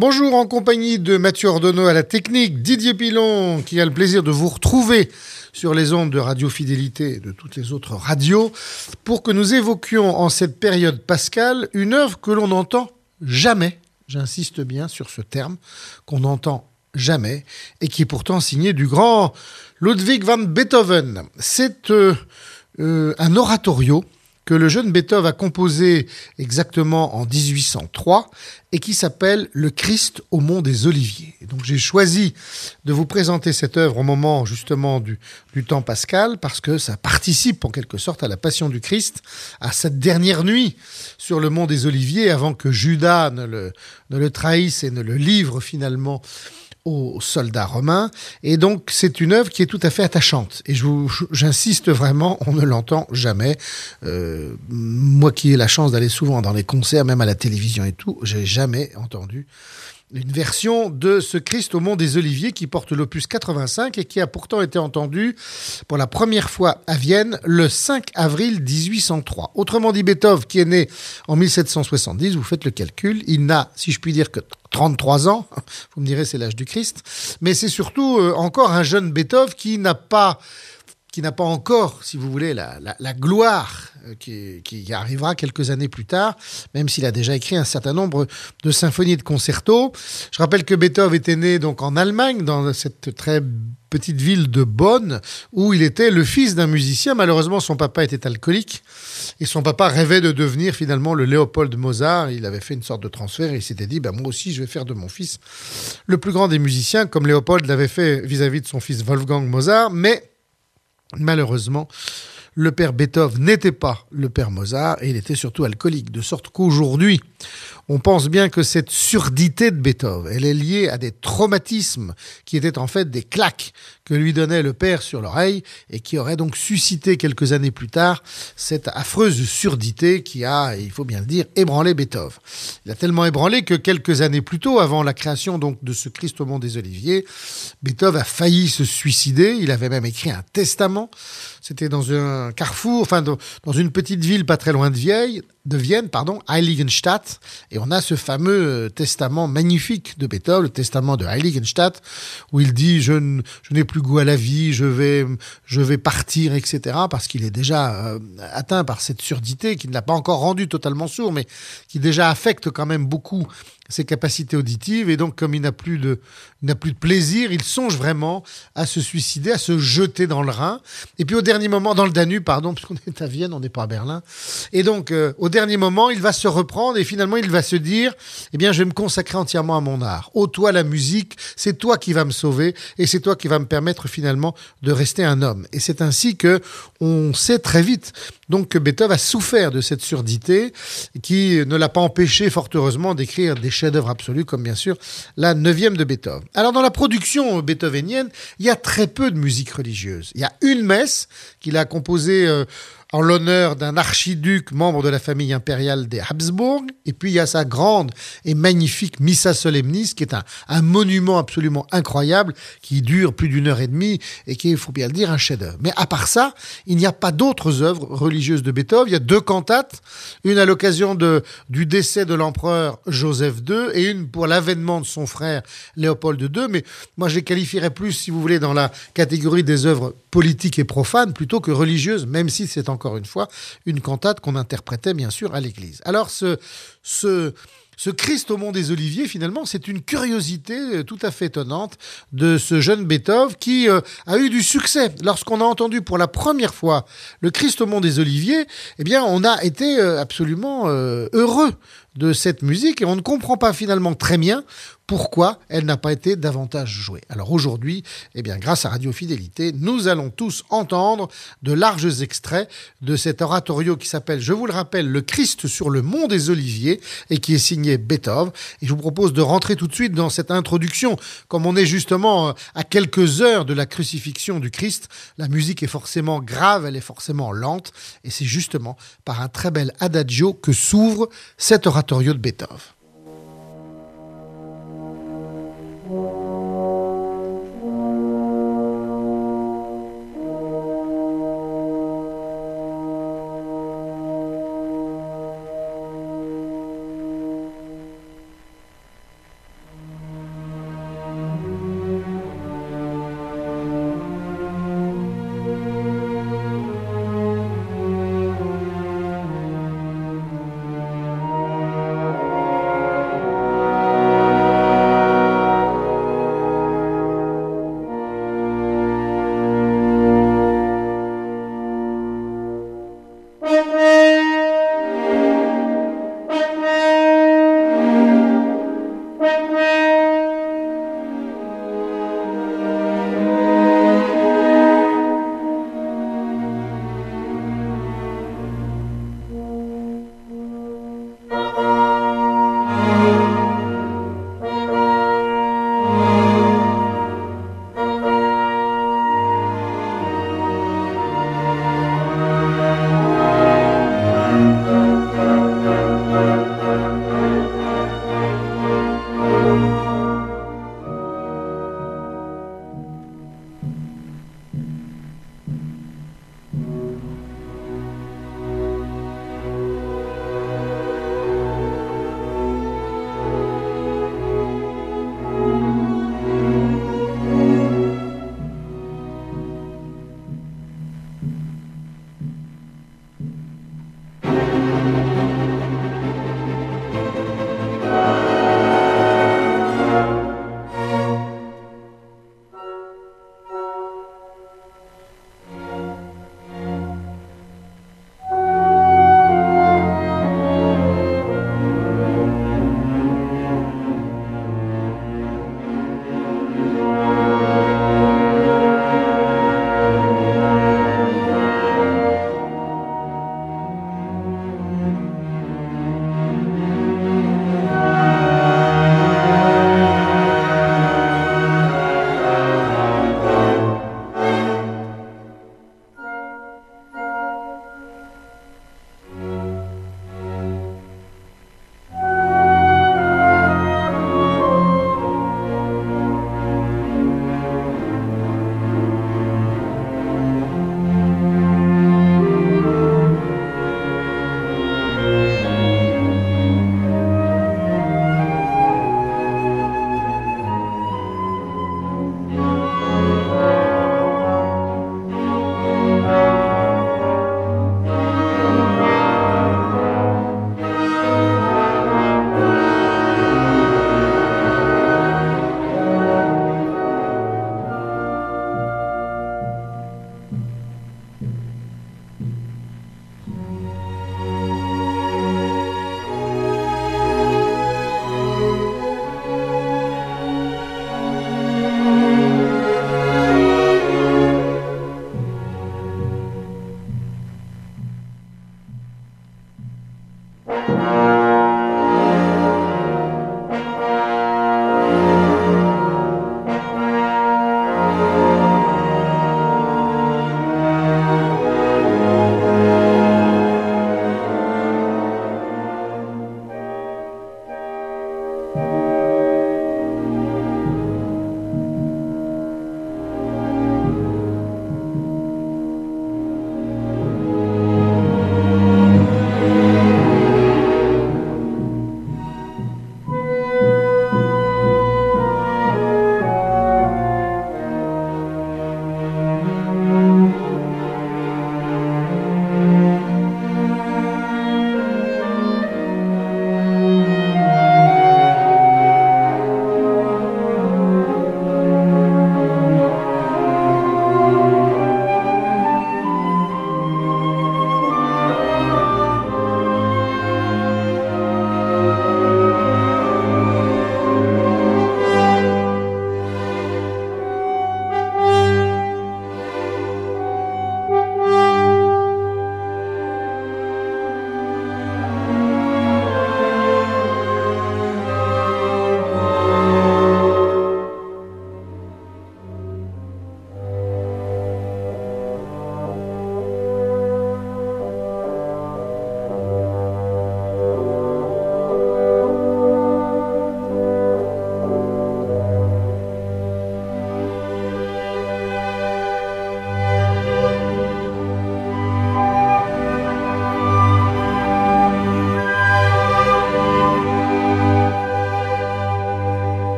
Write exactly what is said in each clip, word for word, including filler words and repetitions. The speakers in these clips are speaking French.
Bonjour, en compagnie de Mathieu Ordonneau à la technique, Didier Pilon qui a le plaisir de vous retrouver sur les ondes de Radio Fidélité et de toutes les autres radios pour que nous évoquions en cette période pascale une œuvre que l'on n'entend jamais, j'insiste bien sur ce terme, qu'on n'entend jamais et qui est pourtant signée du grand Ludwig van Beethoven. C'est euh, euh, un oratorio que le jeune Beethoven a composé exactement en dix-huit cent trois et qui s'appelle « Le Christ au mont des Oliviers ». Et donc j'ai choisi de vous présenter cette œuvre au moment justement du, du temps pascal parce que ça participe en quelque sorte à la passion du Christ, à cette dernière nuit sur le mont des Oliviers avant que Judas ne le, ne le trahisse et ne le livre finalement aux soldats romains. Et donc, c'est une œuvre qui est tout à fait attachante. Et je vous, j'insiste vraiment, on ne l'entend jamais. Euh, moi qui ai la chance d'aller souvent dans les concerts, même à la télévision et tout, j'ai jamais entendu une version de ce Christ au mont des Oliviers qui porte l'opus quatre-vingt-cinq et qui a pourtant été entendu pour la première fois à Vienne le cinq avril dix-huit cent trois. Autrement dit, Beethoven, qui est né en mille sept cent soixante-dix, vous faites le calcul, il n'a, si je puis dire, que trente-trois ans, vous me direz c'est l'âge du Christ, mais c'est surtout euh, encore un jeune Beethoven qui n'a pas... qui n'a pas encore, si vous voulez, la, la, la gloire qui, qui arrivera quelques années plus tard, même s'il a déjà écrit un certain nombre de symphonies et de concertos. Je rappelle que Beethoven était né donc en Allemagne, dans cette très petite ville de Bonn, où il était le fils d'un musicien. Malheureusement, son papa était alcoolique, et son papa rêvait de devenir finalement le Léopold Mozart. Il avait fait une sorte de transfert, et il s'était dit, ben, moi aussi, je vais faire de mon fils le plus grand des musiciens, comme Léopold l'avait fait vis-à-vis de son fils Wolfgang Mozart, mais malheureusement, le père Beethoven n'était pas le père Mozart et il était surtout alcoolique. De sorte qu'aujourd'hui, on pense bien que cette surdité de Beethoven, elle est liée à des traumatismes qui étaient en fait des claques que lui donnait le père sur l'oreille et qui auraient donc suscité quelques années plus tard cette affreuse surdité qui a, il faut bien le dire, ébranlé Beethoven. Il a tellement ébranlé que quelques années plus tôt, avant la création donc de ce Christ au mont des Oliviers, Beethoven a failli se suicider. Il avait même écrit un testament. C'était dans un carrefour, enfin dans une petite ville pas très loin de Vienne, de Vienne, pardon, Heiligenstadt, et on a ce fameux testament magnifique de Beethoven, le testament de Heiligenstadt, où il dit je, n- je n'ai plus goût à la vie, je vais, je vais partir, et cetera, parce qu'il est déjà euh, atteint par cette surdité qui ne l'a pas encore rendu totalement sourd, mais qui déjà affecte quand même beaucoup ses capacités auditives, et donc comme il n'a plus de, il n'a plus de plaisir, il songe vraiment à se suicider, à se jeter dans le Rhin, et puis au dernier moment, dans le Danube, pardon, parce qu'on est à Vienne, on n'est pas à Berlin, et donc euh, au dernier moment, il va se reprendre, et finalement il va se dire, eh bien je vais me consacrer entièrement à mon art, ô toi la musique, c'est toi qui vas me sauver, et c'est toi qui vas me permettre finalement de rester un homme. Et c'est ainsi que on sait très vite donc que Beethoven a souffert de cette surdité qui ne l'a pas empêché, fort heureusement, d'écrire des chefs-d'œuvre absolus, comme bien sûr la neuvième de Beethoven. Alors dans la production beethovenienne, il y a très peu de musique religieuse. Il y a une messe qu'il a composée euh, en l'honneur d'un archiduc membre de la famille impériale des Habsbourg. Et puis il y a sa grande et magnifique Missa Solemnis, qui est un, un monument absolument incroyable, qui dure plus d'une heure et demie et qui est, il faut bien le dire, un chef-d'œuvre. Mais à part ça, il n'y a pas d'autres œuvres religieuses de Beethoven. Il y a deux cantates, une à l'occasion de, du décès de l'empereur Joseph deux et une pour l'avènement de son frère Léopold deux. Mais moi, je les qualifierais plus, si vous voulez, dans la catégorie des œuvres politiques et profanes plutôt que religieuses, même si c'est encore une fois une cantate qu'on interprétait bien sûr à l'église. Alors ce, ce, ce Christ au mont des Oliviers, finalement, c'est une curiosité tout à fait étonnante de ce jeune Beethoven qui euh, a eu du succès. Lorsqu'on a entendu pour la première fois le Christ au mont des Oliviers, eh bien, on a été euh, absolument euh, heureux de cette musique et on ne comprend pas finalement très bien pourquoi elle n'a pas été davantage jouée. Alors aujourd'hui, eh bien, grâce à Radio Fidélité, nous allons tous entendre de larges extraits de cet oratorio qui s'appelle, je vous le rappelle, Le Christ sur le mont des Oliviers et qui est signé Beethoven. Et je vous propose de rentrer tout de suite dans cette introduction. Comme on est justement à quelques heures de la crucifixion du Christ, la musique est forcément grave, elle est forcément lente et c'est justement par un très bel adagio que s'ouvre cet oratorio de Beethoven.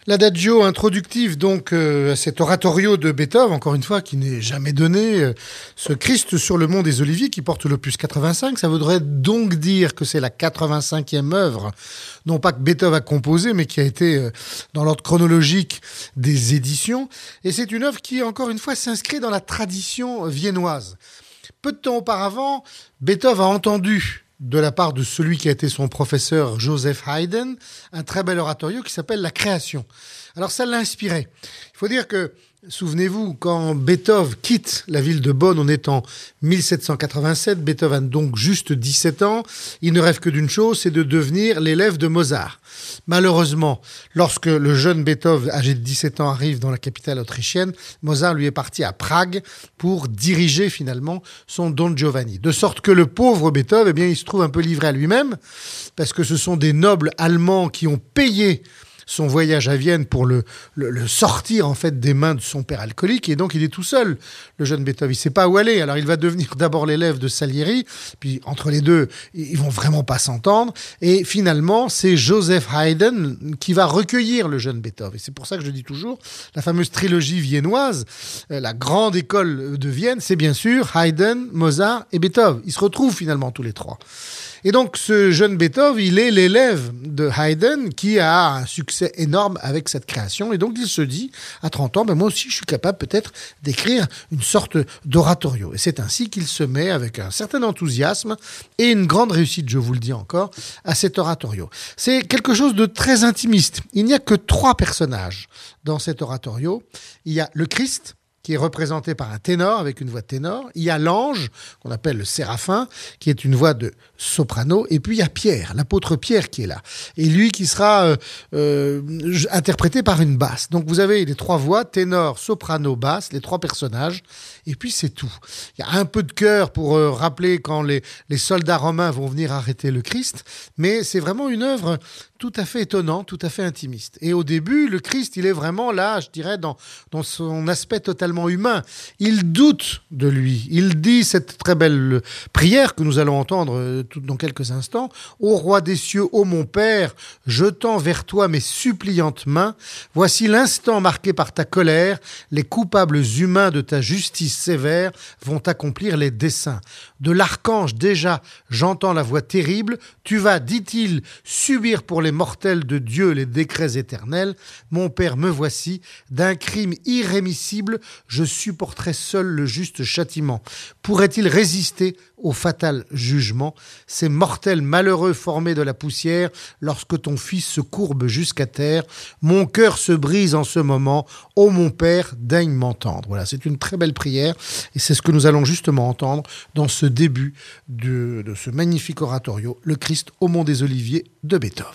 L'adagio introductif donc euh, à cet oratorio de Beethoven, encore une fois, qui n'est jamais donné, euh, ce Christ sur le mont des Oliviers qui porte l'opus quatre-vingt-cinq, ça voudrait donc dire que c'est la quatre-vingt-cinquième œuvre, non pas que Beethoven a composé, mais qui a été euh, dans l'ordre chronologique des éditions. Et c'est une œuvre qui, encore une fois, s'inscrit dans la tradition viennoise. Peu de temps auparavant, Beethoven a entendu de la part de celui qui a été son professeur, Joseph Haydn, un très bel oratorio qui s'appelle La Création. Alors ça l'a inspiré. Il faut dire que, souvenez-vous, quand Beethoven quitte la ville de Bonn, on est en mille sept cent quatre-vingt-sept, Beethoven a donc juste dix-sept ans, il ne rêve que d'une chose, c'est de devenir l'élève de Mozart. Malheureusement, lorsque le jeune Beethoven, âgé de dix-sept ans, arrive dans la capitale autrichienne, Mozart lui est parti à Prague pour diriger finalement son Don Giovanni. De sorte que le pauvre Beethoven, eh bien, il se trouve un peu livré à lui-même, parce que ce sont des nobles allemands qui ont payé son voyage à Vienne pour le, le, le sortir en fait des mains de son père alcoolique, et donc il est tout seul, le jeune Beethoven. Il ne sait pas où aller. Alors il va devenir d'abord l'élève de Salieri, puis entre les deux, ils vont vraiment pas s'entendre, et finalement c'est Joseph Haydn qui va recueillir le jeune Beethoven. Et c'est pour ça que je dis toujours, la fameuse trilogie viennoise, la grande école de Vienne, c'est bien sûr Haydn, Mozart et Beethoven. Ils se retrouvent finalement tous les trois. Et donc, ce jeune Beethoven, il est l'élève de Haydn qui a un succès énorme avec cette création. Et donc, il se dit, à trente ans, ben moi aussi, je suis capable peut-être d'écrire une sorte d'oratorio. Et c'est ainsi qu'il se met avec un certain enthousiasme et une grande réussite, je vous le dis encore, à cet oratorio. C'est quelque chose de très intimiste. Il n'y a que trois personnages dans cet oratorio. Il y a le Christ, qui est représenté par un ténor, avec une voix de ténor. Il y a l'ange, qu'on appelle le séraphin, qui est une voix de soprano. Et puis il y a Pierre, l'apôtre Pierre qui est là. Et lui qui sera euh, euh, interprété par une basse. Donc vous avez les trois voix, ténor, soprano, basse, les trois personnages. Et puis c'est tout. Il y a un peu de chœur pour euh, rappeler quand les, les soldats romains vont venir arrêter le Christ. Mais c'est vraiment une œuvre tout à fait étonnante, tout à fait intimiste. Et au début, le Christ, il est vraiment là, je dirais, dans, dans son aspect totalement humain. Il doute de lui. Il dit cette très belle prière que nous allons entendre euh, tout, dans quelques instants. « Ô roi des cieux, ô mon Père, je tends vers toi mes suppliantes mains. Voici l'instant marqué par ta colère. Les coupables humains de ta justice sévère vont accomplir les desseins. De l'archange déjà, j'entends la voix terrible. Tu vas, dit-il, subir pour les mortels de Dieu les décrets éternels. Mon Père, me voici. D'un crime irrémissible, je supporterai seul le juste châtiment. Pourrait-il résister au fatal jugement? Ces mortels malheureux formés de la poussière, lorsque ton fils se courbe jusqu'à terre, mon cœur se brise en ce moment. Ô mon Père, daigne m'entendre. » Voilà, c'est une très belle prière et c'est ce que nous allons justement entendre dans ce début de, de ce magnifique oratorio, le Christ au mont des Oliviers de Beethoven.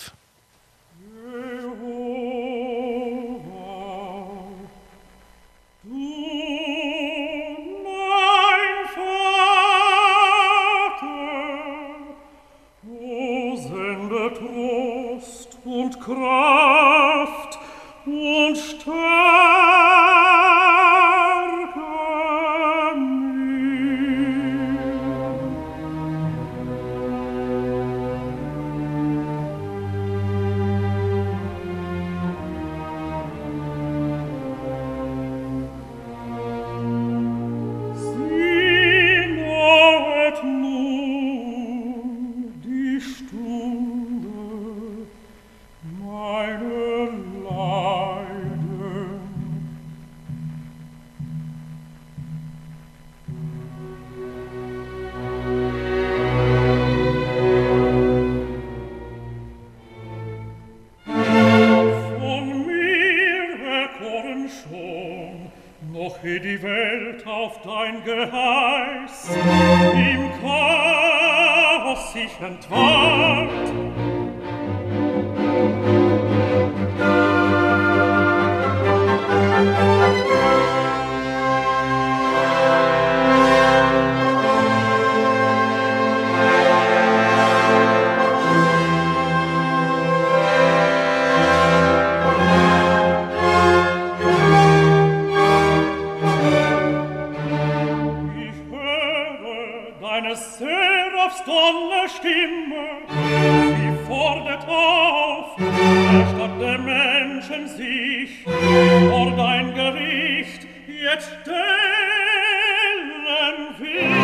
Und Kraft und Stärke mir. Sie nahet nun die Stunde meine Leiden. Von mir erkoren schon, noch ehe die Welt auf dein Geheiß im Chaos sich entwand. Seraphs Donnerstimme, sie fordert auf, der Stadt der Menschen sich vor dein Gericht jetzt stellen will.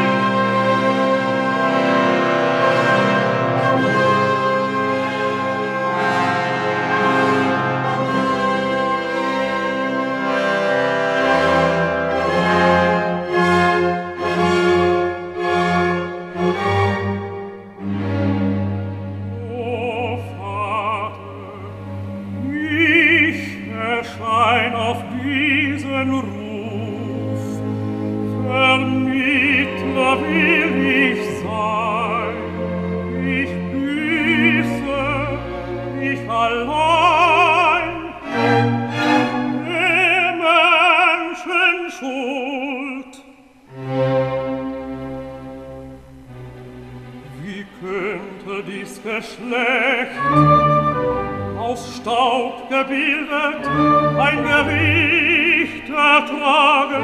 Geschlecht, aus Staub gebildet, ein Gericht ertragen,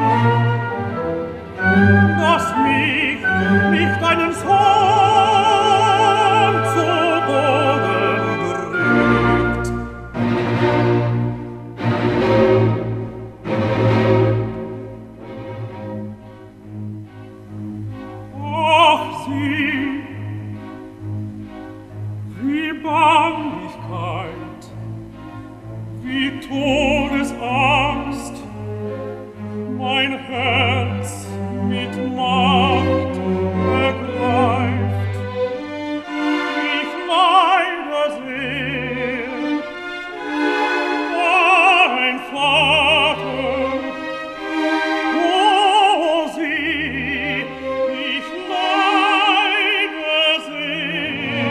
das mich, nicht einen Sohn zu Boden drückt. Ach, sie, Bangigkeit, wie Todesangst, mein Herz mit Macht ergreift. Ich leide sehr, mein Vater, oh sie, ich leide sehr.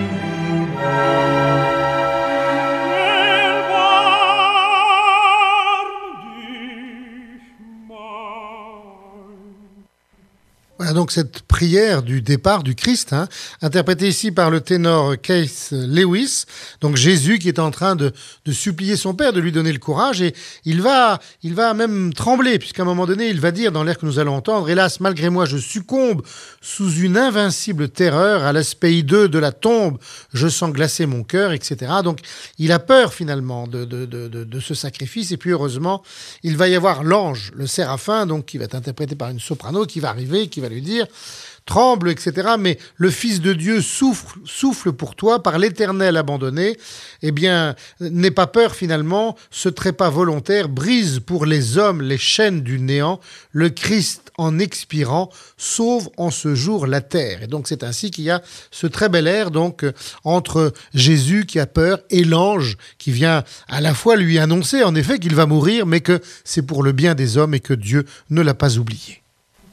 Voilà donc cette prière du départ du Christ, hein, interprétée ici par le ténor Keith Lewis, donc Jésus qui est en train de, de supplier son Père de lui donner le courage, et il va, il va même trembler, puisqu'à un moment donné, il va dire dans l'air que nous allons entendre, « Hélas, malgré moi, je succombe sous une invincible terreur, à l'aspect hideux de la tombe, je sens glacer mon cœur, et cetera » Donc, il a peur finalement de, de, de, de, de ce sacrifice, et puis heureusement, il va y avoir l'ange, le séraphin, donc qui va être interprété par une soprano, qui va arriver, qui va lui dire « Tremble, et cetera » Mais le Fils de Dieu souffle, souffle pour toi, par l'Éternel abandonné. Eh bien, n'aie pas peur finalement, ce trépas volontaire brise pour les hommes les chaînes du néant. Le Christ, en expirant, sauve en ce jour la terre. Et donc, c'est ainsi qu'il y a ce très bel air donc, entre Jésus qui a peur et l'ange qui vient à la fois lui annoncer en effet qu'il va mourir, mais que c'est pour le bien des hommes et que Dieu ne l'a pas oublié.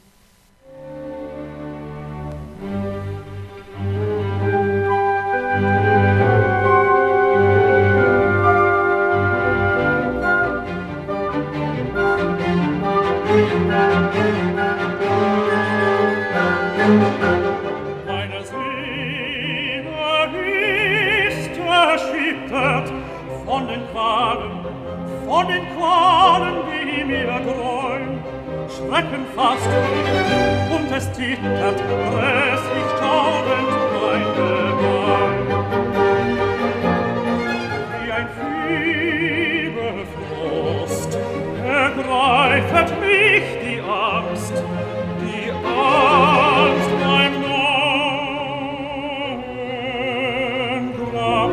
Meine Seele ist erschüttert von den Qualen, von den Qualen, die mir dräuen. Schrecken fasst mich und es zittert grässlich staunend mein Gebein. Wie ein Fieberfrost ergreifet mich die Angst, die Angst mein neuen Grab.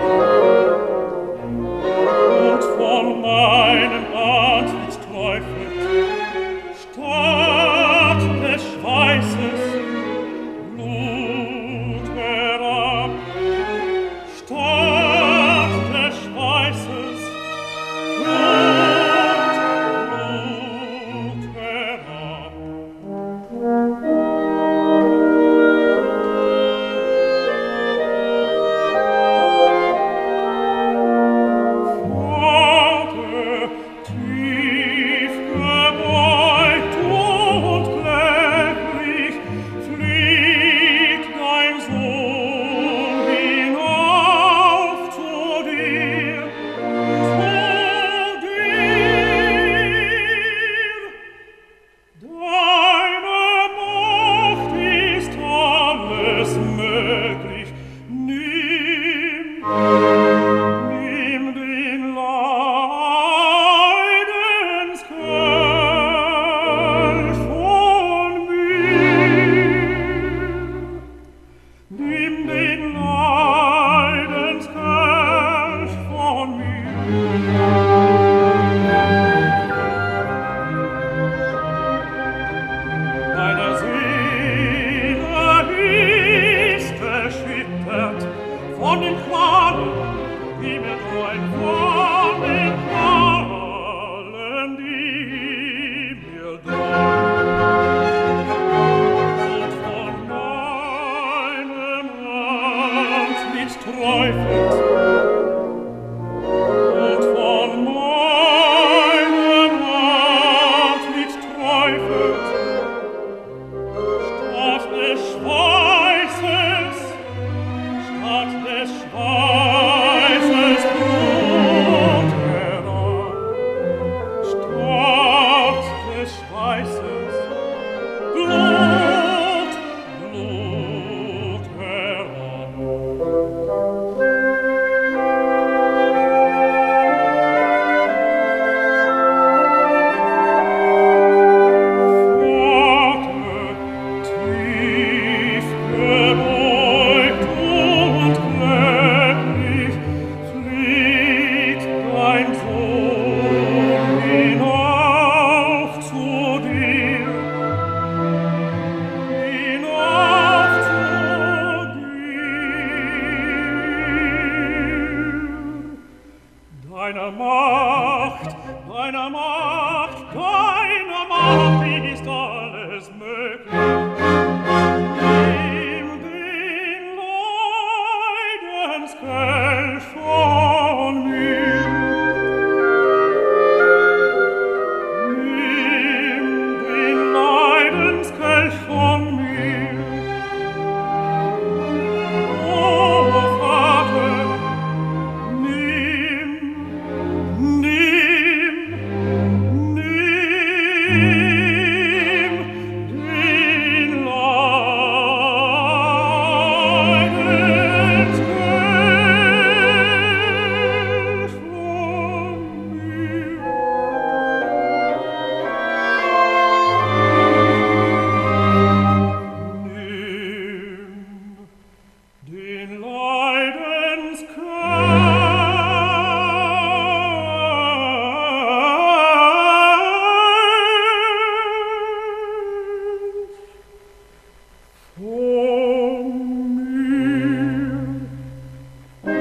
Und von meinem Antlitz träufelt statt des Schweißes Blut herab. Statt des Schweißes Blut, Blut herab. Vater, tief gebeugt und kläglich fliegt dein Sohn hinauf zu dir, zu dir. Deine Macht ist alles möglich, nicht weiß es. Blut, Blut heran. Deiner Macht, deiner Macht, deiner Macht ist alles möglich. Nimm den Leidenskelch von mir. Nimm den Leidenskelch von mir. Oh, Vater, nimm, nimm, nimm den Leidenskelch von mir. Nimm den Leidenskelch von mir.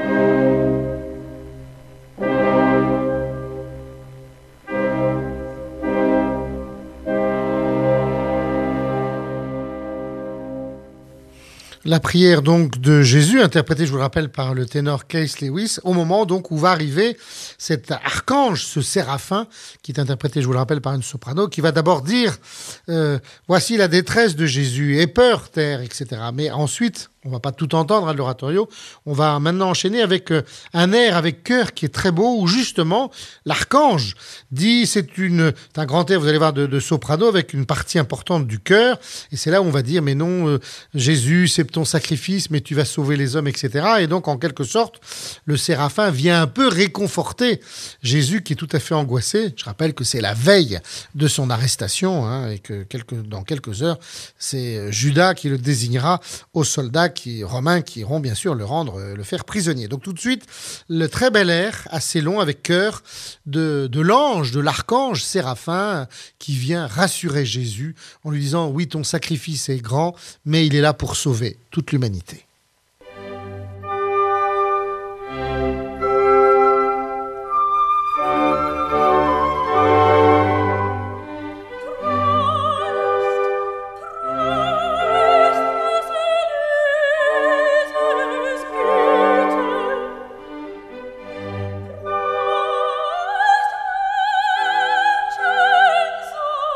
La prière donc de Jésus, interprétée, je vous le rappelle, par le ténor Keith Lewis, au moment donc où va arriver cet archange, ce séraphin, qui est interprété, je vous le rappelle, par une soprano, qui va d'abord dire euh, « Voici la détresse de Jésus, aie peur, terre, et cetera » Mais ensuite, on va pas tout entendre, hein, de l'oratorio, on va maintenant enchaîner avec euh, un air avec chœur qui est très beau, où justement, l'archange dit, c'est une, c'est un grand air, vous allez voir, de, de soprano, avec une partie importante du chœur, et c'est là où on va dire, mais non, euh, Jésus, c'est ton sacrifice, mais tu vas sauver les hommes, et cetera. Et donc, en quelque sorte, le séraphin vient un peu réconforter Jésus, qui est tout à fait angoissé. Je rappelle que c'est la veille de son arrestation, hein, et que quelques, dans quelques heures, c'est Judas qui le désignera aux soldats qui, romains qui iront bien sûr le rendre, le faire prisonnier. Donc tout de suite, le très bel air, assez long, avec chœur de, de l'ange, de l'archange séraphin, qui vient rassurer Jésus en lui disant « Oui, ton sacrifice est grand, mais il est là pour sauver toute l'humanité. »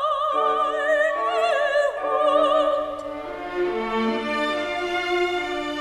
Thank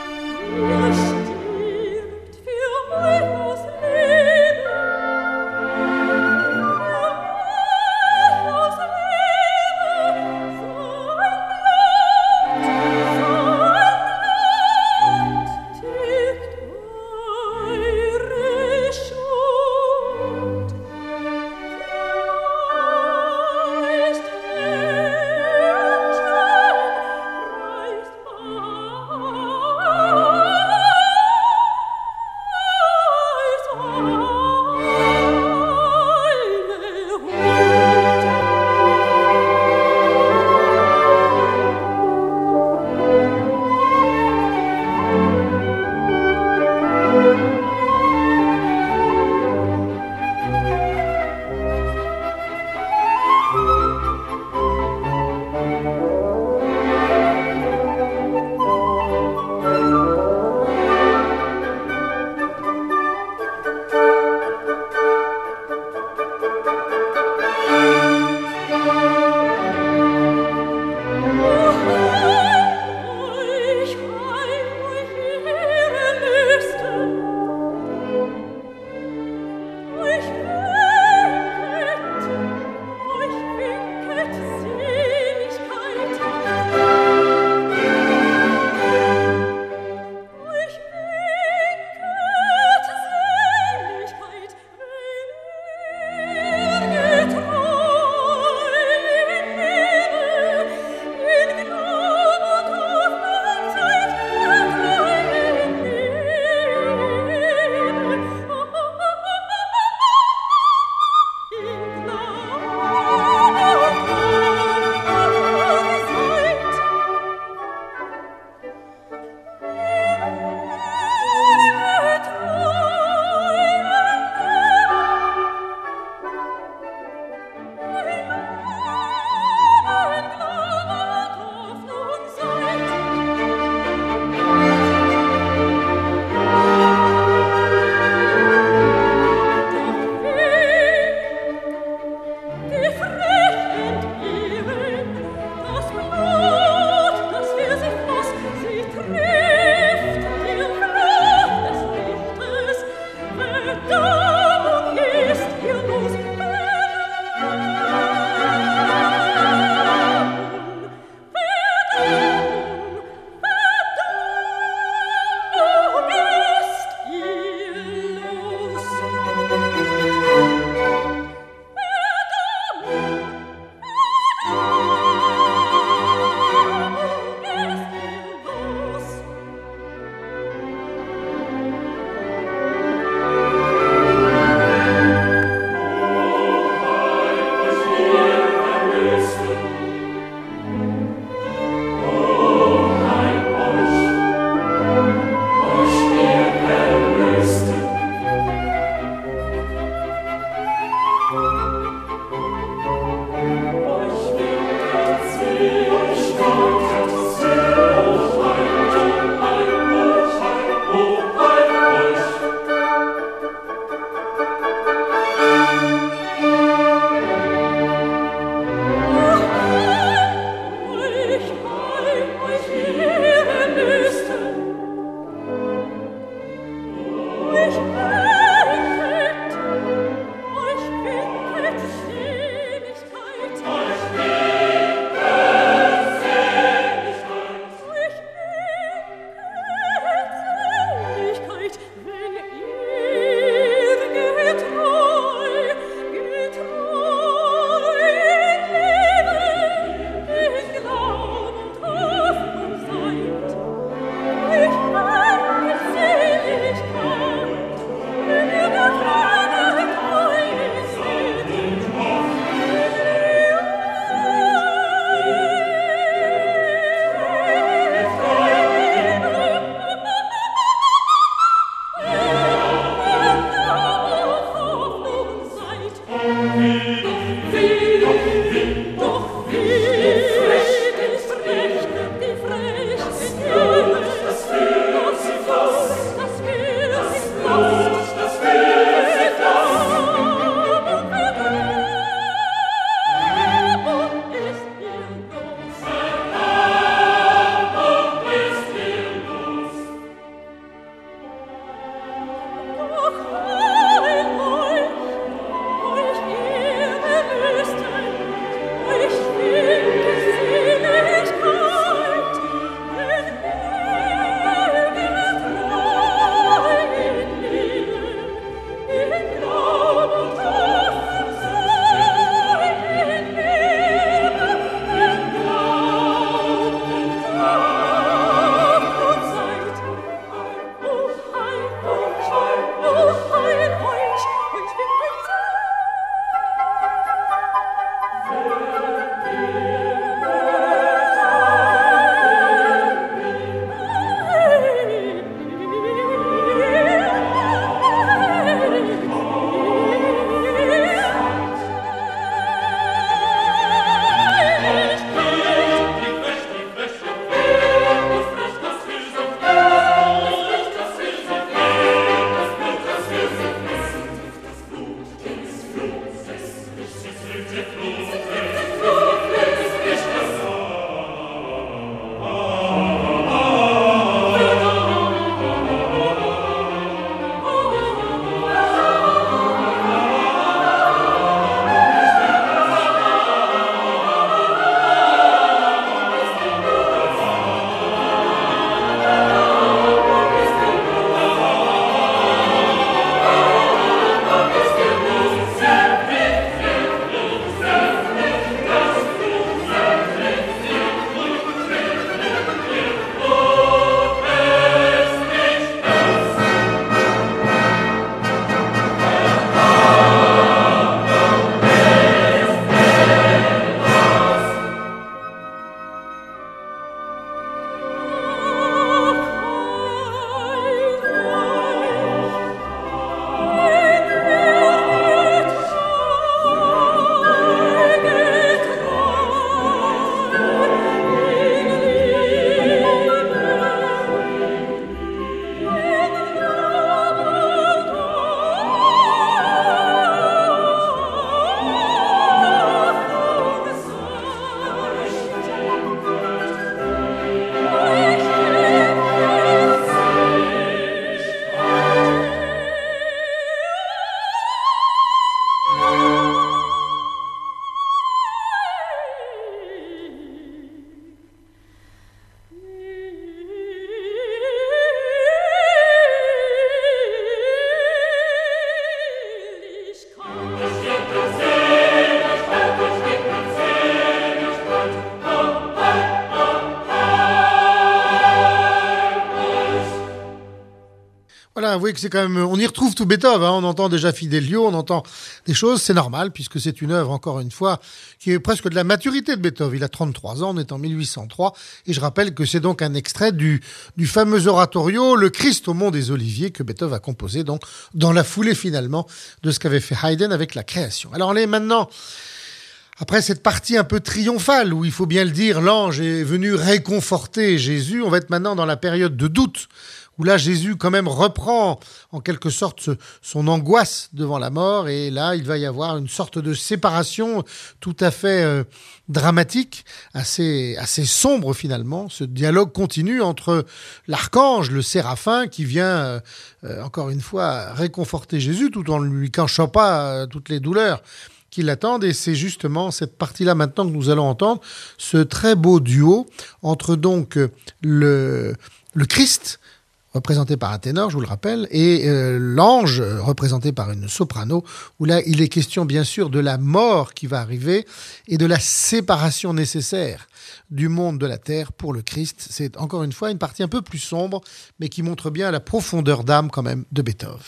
Vous voyez que c'est quand même, on y retrouve tout Beethoven, hein. On entend déjà Fidelio, on entend des choses, c'est normal, puisque c'est une œuvre, encore une fois, qui est presque de la maturité de Beethoven. Il a trente-trois ans, on est en mille huit cent trois, et je rappelle que c'est donc un extrait du, du fameux oratorio, Le Christ au mont des Oliviers, que Beethoven a composé, donc, dans la foulée, finalement, de ce qu'avait fait Haydn avec la création. Alors, on est maintenant, après cette partie un peu triomphale, où il faut bien le dire, l'ange est venu réconforter Jésus, on va être maintenant dans la période de doute, où là, Jésus, quand même, reprend, en quelque sorte, ce, son angoisse devant la mort, et là, il va y avoir une sorte de séparation tout à fait euh, dramatique, assez, assez sombre, finalement. Ce dialogue continue entre l'archange, le séraphin, qui vient, euh, euh, encore une fois, réconforter Jésus, tout en ne lui cachant pas euh, toutes les douleurs qui l'attendent, et c'est justement cette partie-là maintenant que nous allons entendre, ce très beau duo entre donc le, le Christ, représenté par un ténor, je vous le rappelle, et euh, l'ange, représenté par une soprano, où là, il est question bien sûr de la mort qui va arriver et de la séparation nécessaire du monde de la terre pour le Christ. C'est encore une fois une partie un peu plus sombre, mais qui montre bien la profondeur d'âme quand même de Beethoven.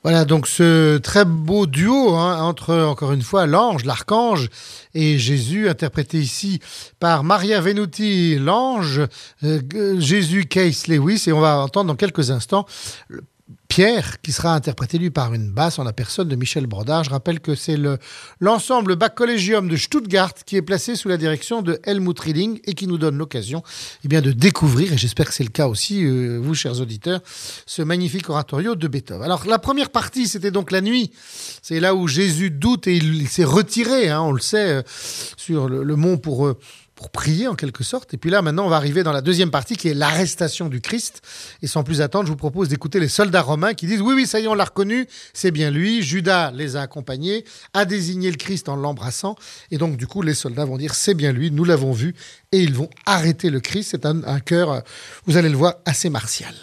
Voilà, donc ce très beau duo hein, entre, encore une fois, l'ange, l'archange et Jésus, interprété ici par Maria Venuti, l'ange, euh, Jésus, Case Lewis, et on va entendre dans quelques instants Pierre, qui sera interprété lui par une basse en la personne de Michel Brodard. Je rappelle que c'est le, l'ensemble Bach Collegium de Stuttgart qui est placé sous la direction de Helmut Rilling et qui nous donne l'occasion eh bien, de découvrir, et j'espère que c'est le cas aussi, euh, vous chers auditeurs, ce magnifique oratorio de Beethoven. Alors la première partie, c'était donc la nuit. C'est là où Jésus doute et il, il s'est retiré, hein, on le sait, euh, sur le, le mont pour... Euh, pour prier en quelque sorte. Et puis là, maintenant, on va arriver dans la deuxième partie qui est l'arrestation du Christ. Et sans plus attendre, je vous propose d'écouter les soldats romains qui disent « Oui, oui, ça y est, on l'a reconnu, c'est bien lui. Judas les a accompagnés, a désigné le Christ en l'embrassant. » Et donc, du coup, les soldats vont dire « C'est bien lui, nous l'avons vu. » Et ils vont arrêter le Christ. C'est un, un chœur, vous allez le voir, assez martial.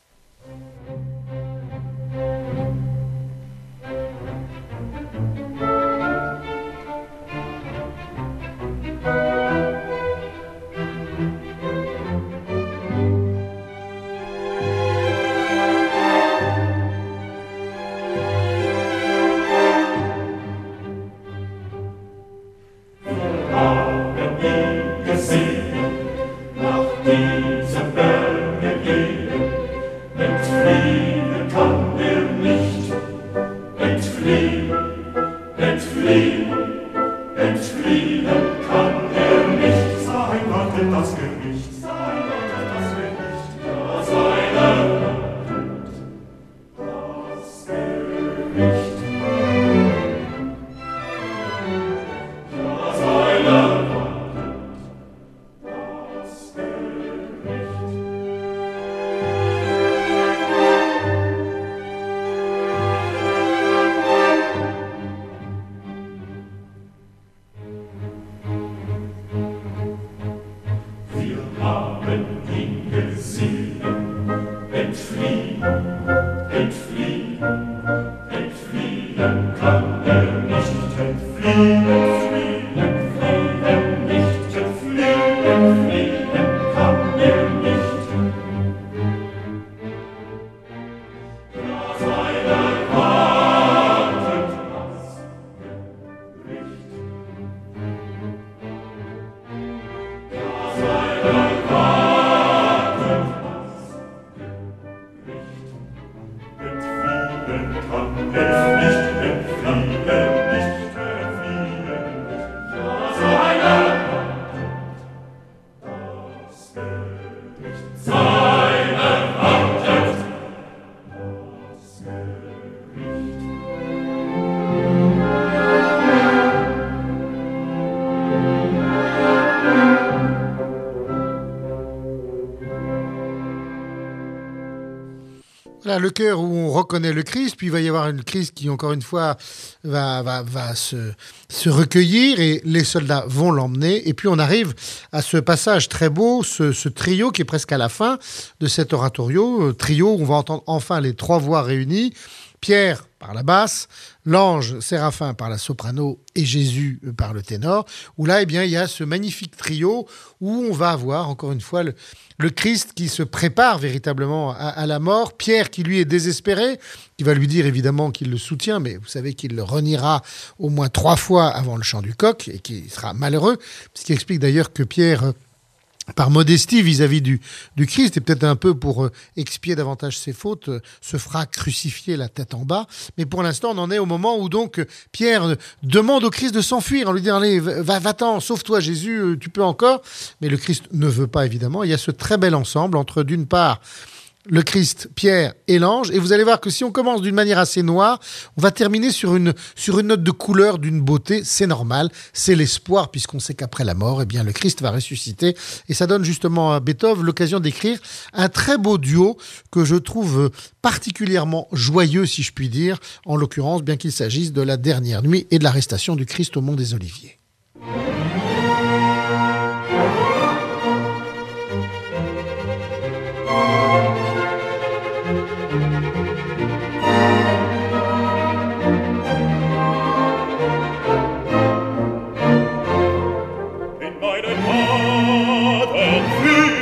Le chœur où on reconnaît le Christ, puis il va y avoir une Christ qui, encore une fois, va, va, va se, se recueillir et les soldats vont l'emmener. Et puis on arrive à ce passage très beau, ce, ce trio qui est presque à la fin de cet oratorio, trio où on va entendre enfin les trois voix réunies. Pierre par la basse, l'ange Séraphin par la soprano et Jésus par le ténor, où là, eh bien, il y a ce magnifique trio où on va avoir, encore une fois, le, le Christ qui se prépare véritablement à, à la mort, Pierre qui, lui, est désespéré, qui va lui dire, évidemment, qu'il le soutient, mais vous savez qu'il le reniera au moins trois fois avant le chant du coq et qu'il sera malheureux, ce qui explique d'ailleurs que Pierre... par modestie vis-à-vis du, du Christ, et peut-être un peu pour euh, expier davantage ses fautes, euh, se fera crucifier la tête en bas. Mais pour l'instant, on en est au moment où donc euh, Pierre euh, demande au Christ de s'enfuir, en lui disant « Allez, va, va-t'en, sauve-toi Jésus, euh, tu peux encore ». Mais le Christ ne veut pas, évidemment. Il y a ce très bel ensemble entre, d'une part, le Christ, Pierre et l'ange. Et vous allez voir que si on commence d'une manière assez noire, on va terminer sur une, sur une note de couleur, d'une beauté. C'est normal, c'est l'espoir, puisqu'on sait qu'après la mort, eh bien, le Christ va ressusciter. Et ça donne justement à Beethoven l'occasion d'écrire un très beau duo que je trouve particulièrement joyeux, si je puis dire, en l'occurrence, bien qu'il s'agisse de la dernière nuit et de l'arrestation du Christ au mont des Oliviers.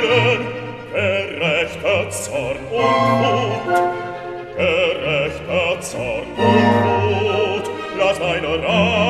Zorn und Wut, gerechter Zorn und Wut, lass meine Rat